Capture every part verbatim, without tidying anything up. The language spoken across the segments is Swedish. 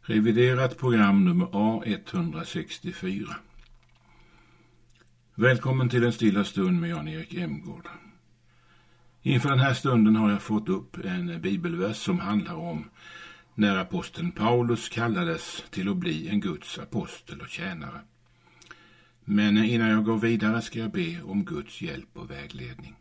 Reviderat program nummer A etthundrasextiofyra. Välkommen till en stilla stund med Jan-Erik Emgård. Inför den här stunden har jag fått upp en bibelvers som handlar om när aposteln Paulus kallades till att bli en Guds apostel och tjänare. Men innan jag går vidare ska jag be om Guds hjälp och vägledning.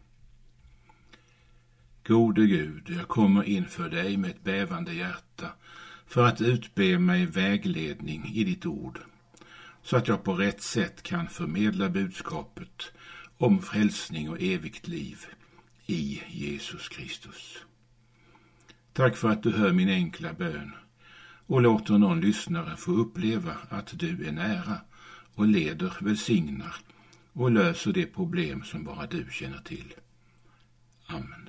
Gode Gud, jag kommer inför dig med ett bävande hjärta för att utbe mig vägledning i ditt ord, så att jag på rätt sätt kan förmedla budskapet om frälsning och evigt liv i Jesus Kristus. Tack för att du hör min enkla bön och låter någon lyssnare få uppleva att du är nära och leder, välsignar och löser det problem som bara du känner till. Amen.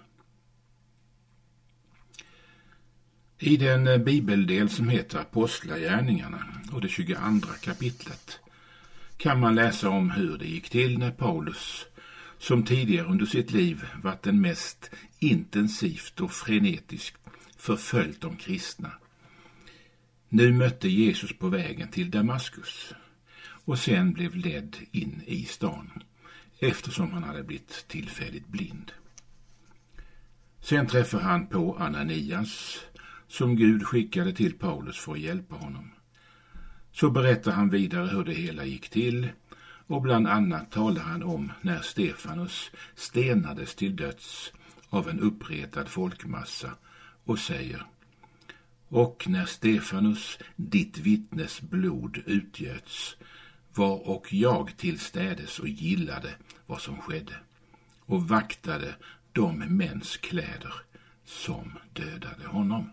I den bibeldel som heter Apostlagärningarna och det tjugoandra kapitlet kan man läsa om hur det gick till när Paulus, som tidigare under sitt liv varit den mest intensivt och frenetiskt förföljt de kristna, nu mötte Jesus på vägen till Damaskus och sen blev ledd in i stan eftersom han hade blivit tillfälligt blind. Sen träffade han på Ananias som Gud skickade till Paulus för att hjälpa honom. Så berättar han vidare hur det hela gick till och bland annat talar han om när Stefanus stenades till döds av en uppretad folkmassa och säger: och när Stefanus, ditt vittnes blod utgöts, var och jag tillstädes och gillade vad som skedde och vaktade de mäns kläder som dödade honom.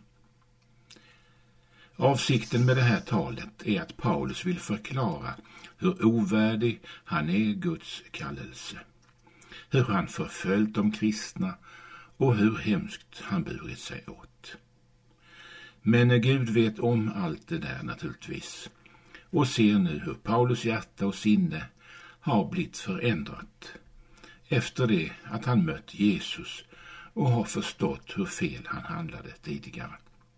Avsikten med det här talet är att Paulus vill förklara hur ovärdig han är Guds kallelse, hur han förföljt de kristna och hur hemskt han burit sig åt. Men Gud vet om allt det där naturligtvis och ser nu hur Paulus hjärta och sinne har blivit förändrat efter det att han mött Jesus och har förstått hur fel han handlade tidigare.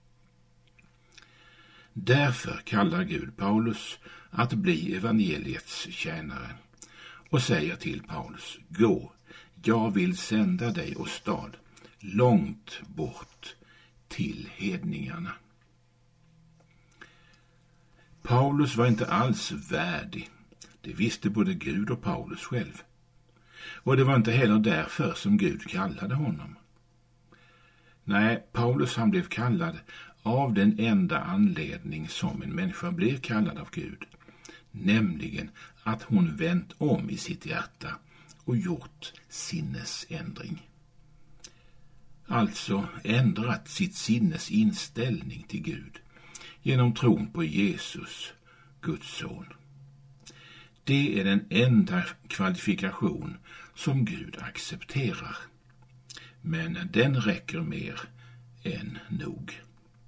Därför kallar Gud Paulus att bli evangeliets tjänare och säger till Paulus: gå, jag vill sända dig och stad långt bort till hedningarna. Paulus var inte alls värdig, det visste både Gud och Paulus själv. Och det var inte heller därför som Gud kallade honom. Nej, Paulus han blev kallad av den enda anledning som en människa blir kallad av Gud, nämligen att hon vänt om i sitt hjärta och gjort sinnesändring. Alltså ändrat sitt sinnes inställning till Gud genom tron på Jesus, Guds son. Det är den enda kvalifikation som Gud accepterar, men den räcker mer än nog.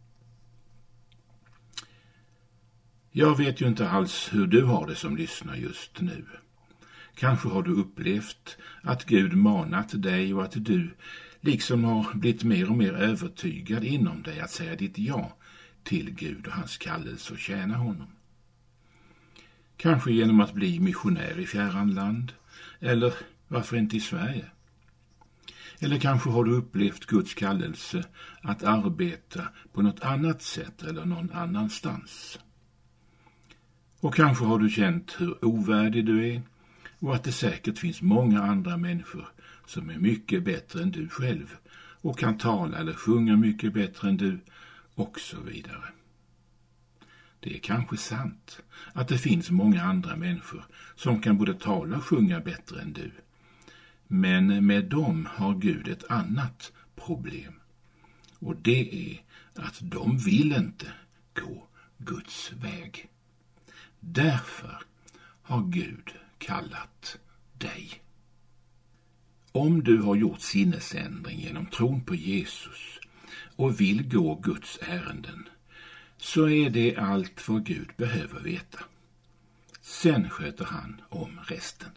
Jag vet ju inte alls hur du har det som lyssnar just nu. Kanske har du upplevt att Gud manat dig och att du liksom har blivit mer och mer övertygad inom dig att säga ditt ja till Gud och hans kallelse och tjäna honom. Kanske genom att bli missionär i fjärran land, eller varför inte i Sverige? Eller kanske har du upplevt Guds kallelse att arbeta på något annat sätt eller någon annanstans. Och kanske har du känt hur ovärdig du är och att det säkert finns många andra människor som är mycket bättre än du själv och kan tala eller sjunga mycket bättre än du och så vidare. Det är kanske sant att det finns många andra människor som kan både tala och sjunga bättre än du. Men med dem har Gud ett annat problem. Och det är att de vill inte gå Guds väg. Därför har Gud kallat dig. Om du har gjort sinnesändring genom tron på Jesus och vill gå Guds ärenden, så är det allt vad Gud behöver veta. Sen sköter han om resten.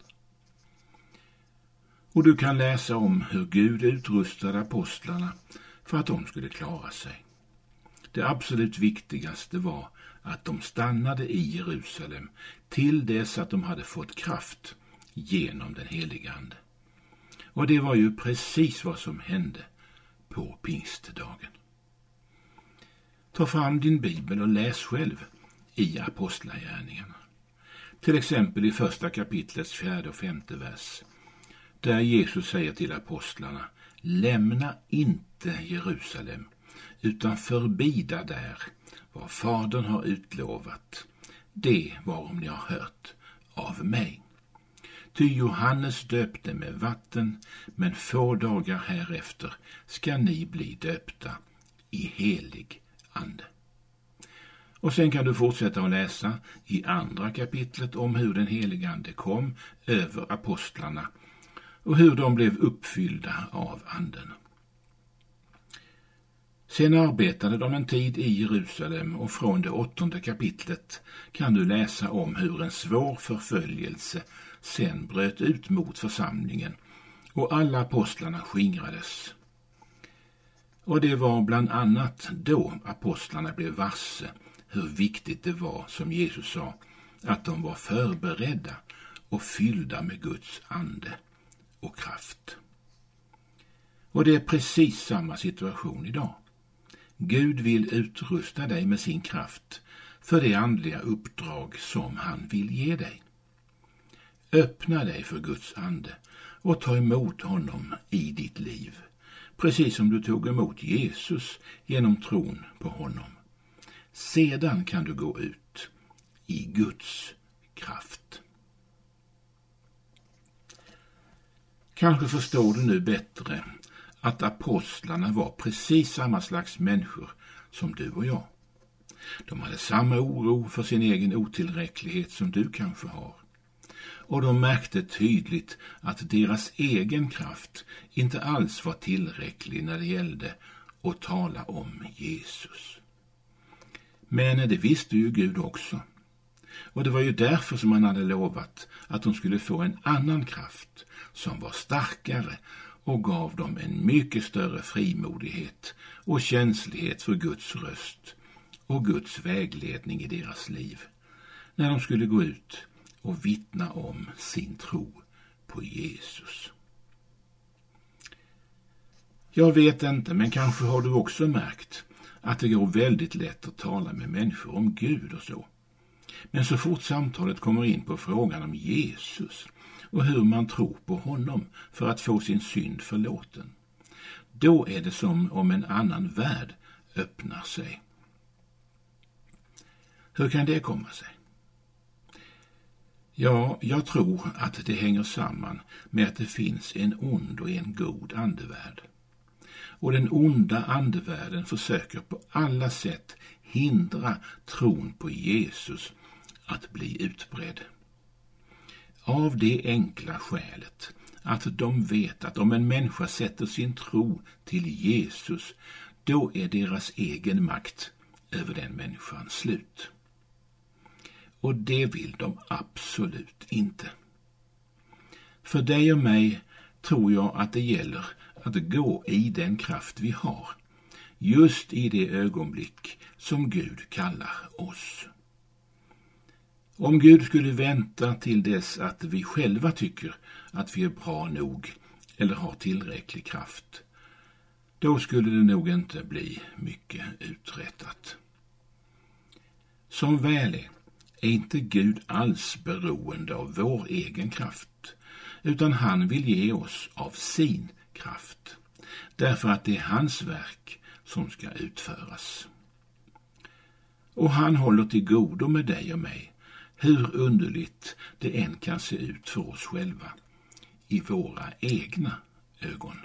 Och du kan läsa om hur Gud utrustade apostlarna för att de skulle klara sig. Det absolut viktigaste var att de stannade i Jerusalem till dess att de hade fått kraft genom den helige Ande. Och det var ju precis vad som hände på pingstdagen. Ta fram din bibel och läs själv i Apostlagärningarna. Till exempel i första kapitlets fjärde och femte vers, där Jesus säger till apostlarna: lämna inte Jerusalem, utan förbida där vad Fadern har utlovat, det varom ni har hört av mig. Ty Johannes döpte med vatten, men få dagar härefter ska ni bli döpta i helig ande. Och sen kan du fortsätta att läsa i andra kapitlet om hur den helige ande kom över apostlarna och hur de blev uppfyllda av anden. Sen arbetade de en tid i Jerusalem, och från det åttonde kapitlet kan du läsa om hur en svår förföljelse sen bröt ut mot församlingen och alla apostlarna skingrades. Och det var bland annat då apostlarna blev varse hur viktigt det var, som Jesus sa, att de var förberedda och fyllda med Guds ande och kraft. Och det är precis samma situation idag. Gud vill utrusta dig med sin kraft för det andliga uppdrag som han vill ge dig. Öppna dig för Guds ande och ta emot honom i ditt liv, precis som du tog emot Jesus genom tron på honom. Sedan kan du gå ut i Guds kraft. Kanske förstår du nu bättre att apostlarna var precis samma slags människor som du och jag. De hade samma oro för sin egen otillräcklighet som du kanske har. Och de märkte tydligt att deras egen kraft inte alls var tillräcklig när det gällde att tala om Jesus. Men det visste ju Gud också. Och det var ju därför som han hade lovat att de skulle få en annan kraft som var starkare och gav dem en mycket större frimodighet och känslighet för Guds röst och Guds vägledning i deras liv när de skulle gå ut och vittna om sin tro på Jesus. Jag vet inte, men kanske har du också märkt att det går väldigt lätt att tala med människor om Gud och så. Men så fort samtalet kommer in på frågan om Jesus och hur man tror på honom för att få sin synd förlåten, då är det som om en annan värld öppnar sig. Hur kan det komma sig? Ja, jag tror att det hänger samman med att det finns en ond och en god andevärld. Och den onda andevärlden försöker på alla sätt hindra tron på Jesus att bli utbredd. Av det enkla skälet att de vet att om en människa sätter sin tro till Jesus, då är deras egen makt över den människan slut. Och det vill de absolut inte. För dig och mig tror jag att det gäller att gå i den kraft vi har, just i det ögonblick som Gud kallar oss. Om Gud skulle vänta till dess att vi själva tycker att vi är bra nog eller har tillräcklig kraft, då skulle det nog inte bli mycket uträttat. Som väl är, är inte Gud alls beroende av vår egen kraft, utan han vill ge oss av sin kraft, därför att det är hans verk som ska utföras. Och han håller till godo med dig och mig, hur underligt det än kan se ut för oss själva i våra egna ögon.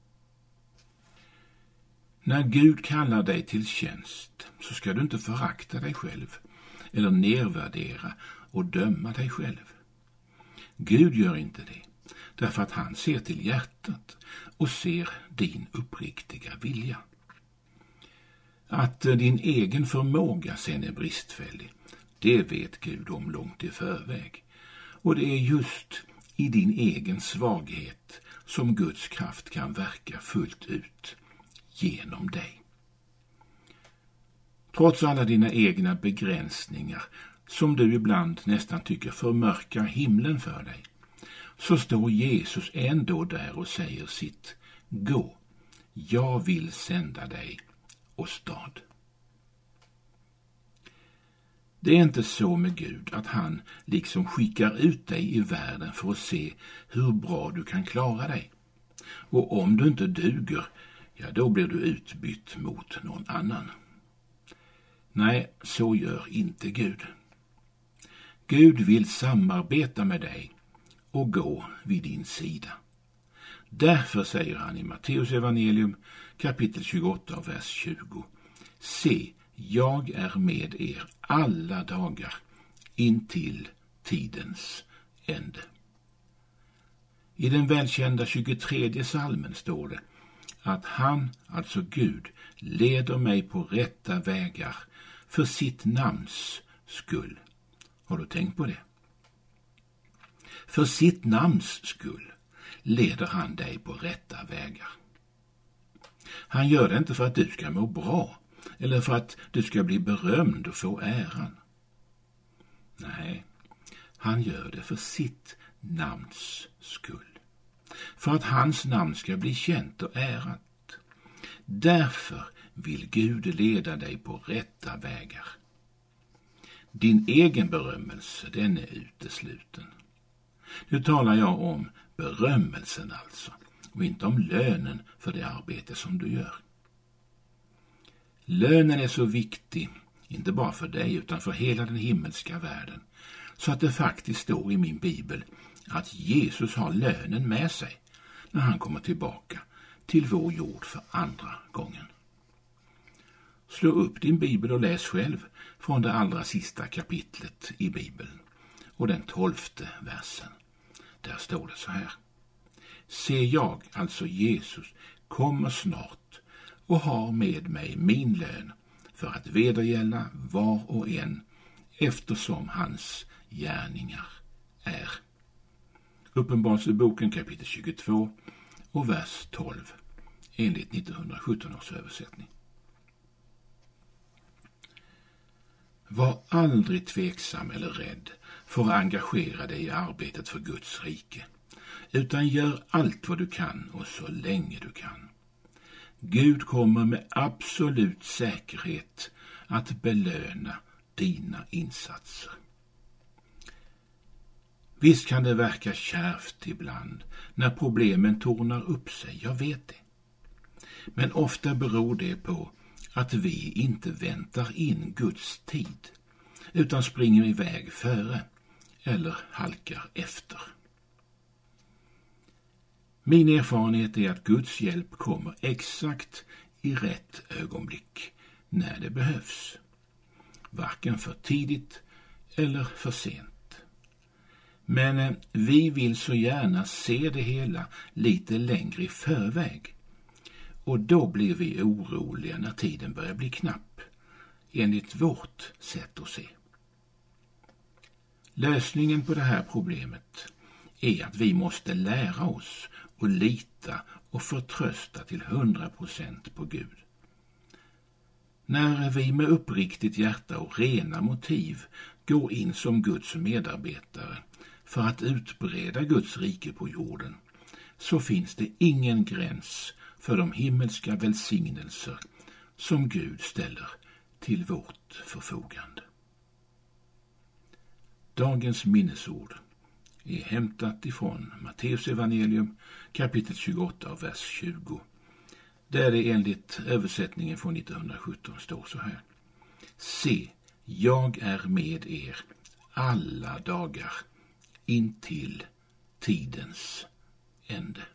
När Gud kallar dig till tjänst så ska du inte förakta dig själv eller nedvärdera och döma dig själv. Gud gör inte det, därför att han ser till hjärtat och ser din uppriktiga vilja. Att din egen förmåga sen är bristfällig, det vet Gud om långt i förväg. Och det är just i din egen svaghet som Guds kraft kan verka fullt ut genom dig. Trots alla dina egna begränsningar som du ibland nästan tycker förmörkar himlen för dig, så står Jesus ändå där och säger sitt: gå, jag vill sända dig åstad. Det är inte så med Gud att han liksom skickar ut dig i världen för att se hur bra du kan klara dig. Och om du inte duger, ja då blir du utbytt mot någon annan. Nej, så gör inte Gud. Gud vill samarbeta med dig och gå vid din sida. Därför säger han i Matteus evangelium kapitel tjugoåtta och vers tjugo: se, jag är med er alla dagar intill tidens ände. I den välkända tjugotredje salmen står det att han, alltså Gud, leder mig på rätta vägar för sitt namns skull. Har du tänkt på det? För sitt namns skull leder han dig på rätta vägar. Han gör det inte för att du ska må bra eller för att du ska bli berömd och få äran. Nej, han gör det för sitt namns skull. För att hans namn ska bli känt och ärat. Därför vill Gud leda dig på rätta vägar. Din egen berömmelse, den är utesluten. Nu talar jag om berömmelsen alltså, och inte om lönen för det arbete som du gör. Lönen är så viktig, inte bara för dig utan för hela den himmelska världen, så att det faktiskt står i min bibel att Jesus har lönen med sig när han kommer tillbaka till vår jord för andra gången. Slå upp din bibel och läs själv från det allra sista kapitlet i bibeln och den tolfte versen. Där står det så här: se, jag, alltså Jesus, kommer snart och har med mig min lön för att vedergälla var och en eftersom hans gärningar är. Uppenbarelseboken kapitel tjugotvå och vers tolv enligt nittonhundrasjutton års översättning. Var aldrig tveksam eller rädd för att engagera dig i arbetet för Guds rike, utan gör allt vad du kan och så länge du kan. Gud kommer med absolut säkerhet att belöna dina insatser. Visst kan det verka kärvt ibland när problemen tornar upp sig, jag vet det. Men ofta beror det på att vi inte väntar in Guds tid, utan springer iväg före eller halkar efter. Min erfarenhet är att Guds hjälp kommer exakt i rätt ögonblick när det behövs. Varken för tidigt eller för sent. Men eh, vi vill så gärna se det hela lite längre i förväg. Och då blir vi oroliga när tiden börjar bli knapp, enligt vårt sätt att se. Lösningen på det här problemet är att vi måste lära oss och lita och förtrösta till hundra procent på Gud. När vi med uppriktigt hjärta och rena motiv går in som Guds medarbetare för att utbreda Guds rike på jorden, så finns det ingen gräns för de himmelska välsignelser som Gud ställer till vårt förfogande. Dagens minnesord är hämtat ifrån Matteus evangelium kapitel tjugoåtta och vers tjugo, där det enligt översättningen från nittonhundrasjutton står så här: se, jag är med er alla dagar intill tidens ände.